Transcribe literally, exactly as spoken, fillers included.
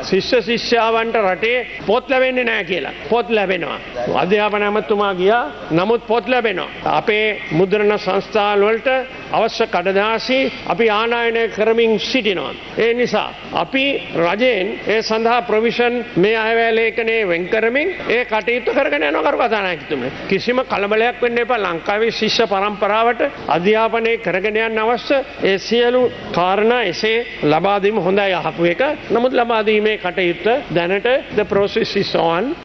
ශිෂ්‍ය ශිෂ්‍යාවන්ට රටේ පොත් ලැබෙන්නේ නැහැ කියලා. පොත් ලැබෙනවා. අධ්‍යාපන ඇමතුමා ගියා. නමුත් පොත් ලැබෙනවා. අපේ මුද්‍රණ සංස්ථාවල වලට අවශ්‍ය කඩදාසි අපි ආනයනය කරමින් සිටිනවා. ඒ නිසා අපි රජයෙන් ඒ සඳහා ප්‍රොවිෂන් මේ අයවැය ලේඛනයේ වෙන් කරමින් ඒ කටයුතු කරගෙන යනවා කරු කතානායකතුමනි. කිසිම කලබලයක් වෙන්න එපා. ලංකාවේ ශිෂ්‍ය පරම්පරාවට අධ්‍යාපනය කරගෙන යන්න අවශ්‍ය ඒ සියලු කාරණා එසේ ලබා දීම හොඳයි අහපු එක. නමුත් ලබා දීමේ කටයුත්ත දැනට the process is on.